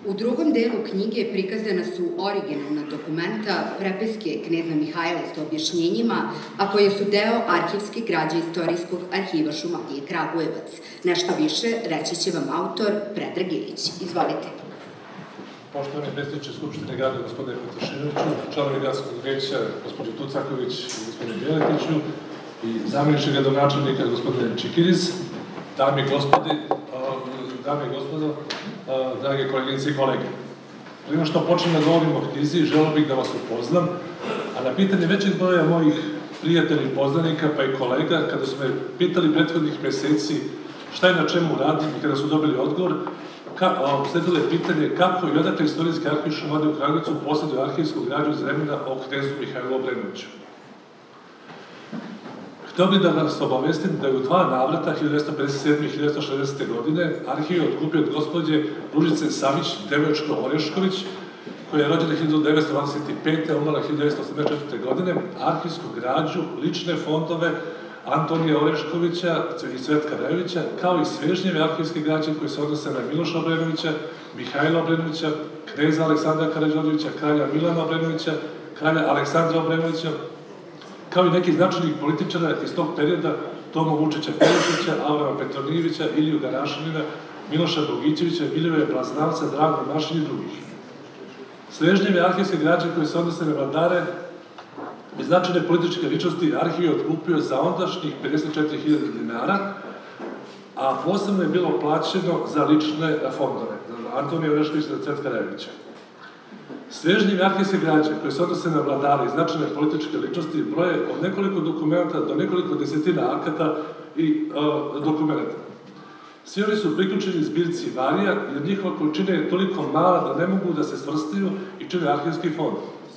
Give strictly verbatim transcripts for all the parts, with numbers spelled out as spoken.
U drugom delu knjige prikazana su originalna dokumenta, prepiske kneza Mihajla sa objašnjenjima, a koje su deo arhivske građe Istorijskog arhiva Šumadije Kragujevac. Nešto više reći će vam autor Predrag Ilić. Izvolite. Poštovani predsjedniče Skupštine grada, gospodine Petrašinoviću, članovi gradskog veća, gospođe Tucaković i gospodine Bjeletiću i zamjeniče gradonačelnika, gospodine Čikiriz, dame i gospodi, dame i gospodo, drage koleginice i kolege. Prima što počnem da govorim o knjizi, želeo bih da vas upoznam, a na pitanje većeg broja mojih prijatelja i poznanika, pa i kolega, kada su me pitali prethodnih meseci šta je na čemu radim i kada su dobili odgovor, sledilo je pitanje kako i odakle Istorijski arhiv Šumadije u Kragujevcu posjeduje arhivsku građu iz vremena o knezu Mihajlu Obrenoviću. Hteo bih da vas obavestim da je u dva navrata, hiljadu devetsto pedeset sedme i hiljadu devetsto šezdesete. godine, arhiv je otkupio od gospođe Ružice Savić Devočko-Orešković, koja je rođena hiljadu devetsto dvadeset pete. a umrla hiljadu devetsto osamdeset četvrte. godine, arhivsku građu, lične fondove Antonija Oreškovića i Cvetka Rajovića, kao i svežnjeve arhivske građe koje se odnose na Miloša Obrenovića, Mihajla Obrenovića, kneza Aleksandra Karađorđevića, kralja Milana Obrenovića, kralja Aleksandra Obrenovića, kao i nekih značajnih političara iz tog perioda, Toma Vučića Pelošića, Avrama Petronijevića, Iliju Garašanina, Miloša Bogićevića, Milivoja Blaznavca, Drago Mašin i drugih. Svežnjeve arhivske građe koje se odnose na vladare i značajne političke ličnosti arhiv je otkupio za ondašnjih pedeset četiri hiljade dinara, a posebno je bilo plaćeno za lične fondove, Antonija Oreškovića i Cvetka Rajovića. Svežnjeve arhivske građe koje se odnose na vladare i značajne političke ličnosti broje od nekoliko dokumenta do nekoliko desetina akata i dokumenta. Svi oni su priključeni zbirci varija, jer njihova količina je toliko mala da ne mogu da se svrstaju i čine arhivski fond.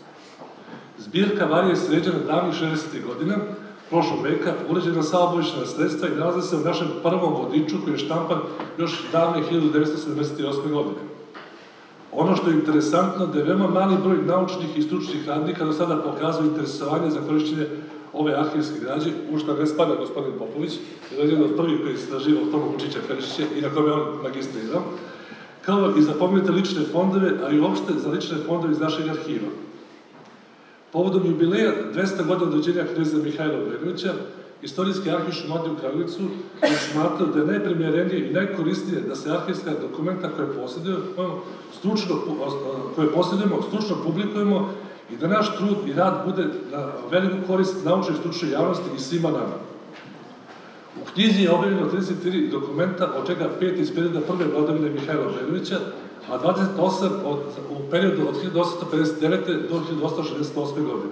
Zbirka varija je sređena davnih šezdesetih godina, prošlog veka, uređena saobojišna sredstva i nalaze se u našem prvom vodiču koji je štampan još davne hiljadu devetsto sedamdeset osme. godine. Ono što je interesantno da je veoma mali broj naučnih i stručnih radnika do sada pokazuje interesovanje za korišćenje ove arhivske građe, u što ne spada gospodin Popović, jer je jedan od prvih koji je istraživao Toma Vučića Perišića i na kome je on magistrirao, kao i za pomenute lične fondove, a i uopšte za lične fondove iz našeg arhiva. Povodom jubileja dvesta godina od rođenja kneza Mihajla Obrenovića, Istorijski arhiv Šumadije u Kragujevcu je smatrao da je najprimjerenije i najkorisnije da se arhivska dokumenta koje posjedujemo stručno, koje posjedujemo stručno publikujemo i da naš trud i rad bude na veliku korist naučnoj i stručnoj javnosti i svima nama. U knjizi je objavljeno trideset tri dokumenta, od čega pet iz perioda prve vladavine Mihajla Obrenovića, a dvadeset osam u periodu od hiljadu osamsto pedeset devete. do hiljadu osamsto šezdeset osme. godine.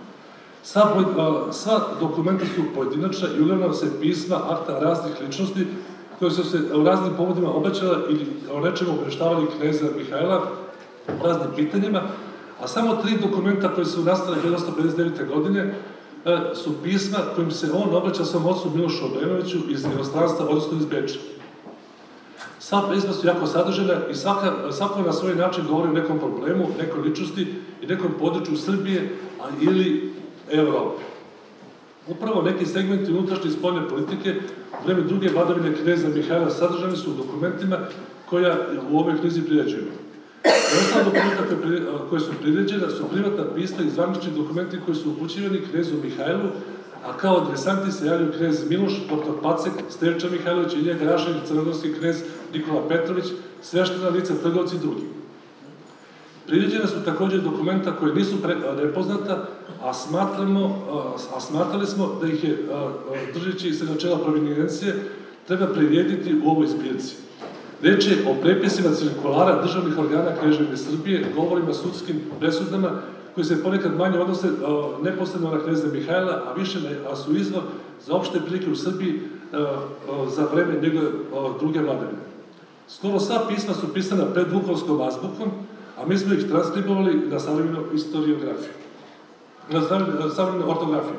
Sva dokumenta su pojedinačna i uglavnom se pisma, akta raznih ličnosti koje su se u raznim povodima obraćala ili o nečemu obavještavali kneza Mihajla o raznim pitanjima, a samo tri dokumenta koje su nastale hiljadu osamsto pedeset devete. godine su pisma kojim se on obraća svom ocu Milošu Obrenoviću iz inostranstva, odnosno iz Beča. Sva pisma su jako sadržena i svako na svoj način govori o nekom problemu, nekoj ličnosti i nekom području Srbije ili Evrope. Upravo neki segmenti unutrašnje i spoljne politike u vreme druge vladavine kneza Mihajla sadržani su u dokumentima koja u ovoj knjizi priređujemo. Ostala dokumenta koje su priređena su privatna pisma i zvanični dokumenti koji su upućivani knezu Mihajlu, a kao adresanti se javljaju knez Miloš, doktor Pacek, Stevča Mihajlović, Ilija Garašanin, crnogorski knez Nikola Petrović, sveštena lica, trgovci i drugi. Priređena su također dokumenta koje nisu nepoznata, a smatrali smo da ih je, držeći se načela provenijencije, treba prirediti u ovoj zbirci. Reč je o prepisima cirkulara državnih organa Kneževine Srbije, govorima sudskim presudama, koji se ponekad manje odnose neposredno na kneza Mihajla, a više su izvor za opšte prilike u Srbiji za vreme njegove druge vladavine. Skoro sva pisma su pisana pred vukovskom azbukom, a mi smo ih transkribovali na savremenu istoriografiju, na savremenu ortografiju.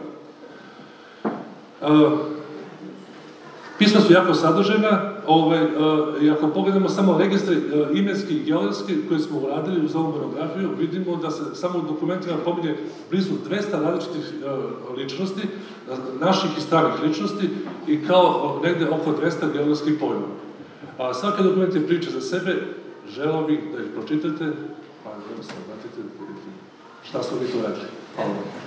Pisma su jako sadržena, i ako pogledamo samo registre imenski i geografski koje smo uradili uz ovu monografiju, vidimo da se samo u dokumentima pominje blizu dvesta različitih ličnosti, naših i stranih ličnosti, i kao negde oko dvesta geografskih pojmova. Svaki dokument je priča za sebe, želeo bih da ih pročitate, pa da se obratite šta su oni tu rekli. Hvala.